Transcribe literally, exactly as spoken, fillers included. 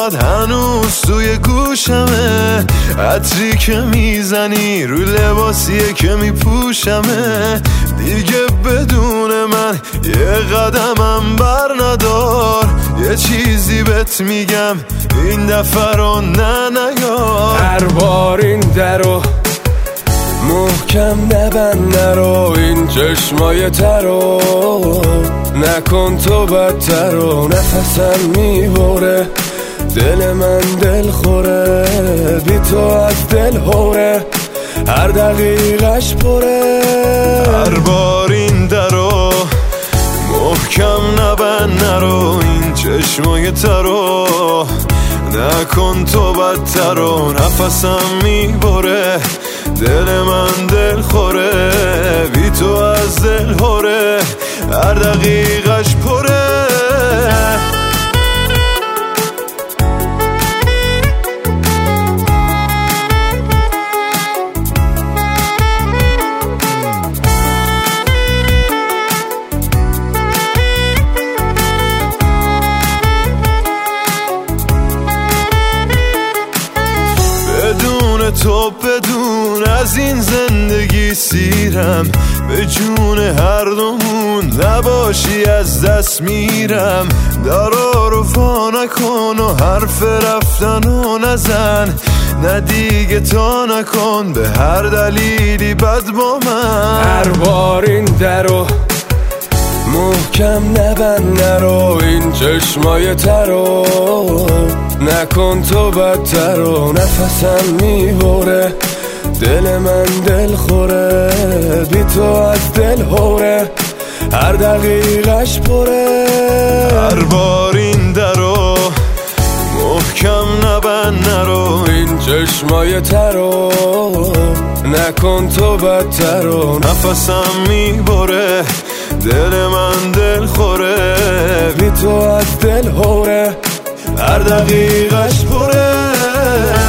صداد هنوز توی گوشمه، عطری که میزنی رو لباسیه که میپوشمه. دیگه بدون من یه قدمم بر ندار، یه چیزی بهت میگم این دفعه رو نه نیار. هر بار این درو محکم نبند، نرو این چشمای ترو نکن تو بدترو. نفسم میبره دل من دل خوره، بی تو از دل هوره هر دقیقش پره. هر بار این درو محکم نبند، نرو این چشمای ترو نکن تو بدترو. نفسم میبره دل من دل خوره، بی تو از دل هوره هر دقیقش پره. بدون تو بدون از این زندگی سیرم، به جون هر دومون نباشی از دست میرم. درا رو وا نکن و حرف رفتنو نزن، نه دیگه تا نکن به هر دلیلی بد با من. هر بار این درو محکم نبند، نرو این چشمای ترو نکن تو بدترو. نفسم میبره دل من دل خوره، بی تو از دل هوره هر دقیقش پره. هر بار این درو محکم نبند، نرو این چشمای ترو نکن تو بدترو. نفسم میبره دل من دل خوره، بی تو از دل هوره هر دقیقش پره.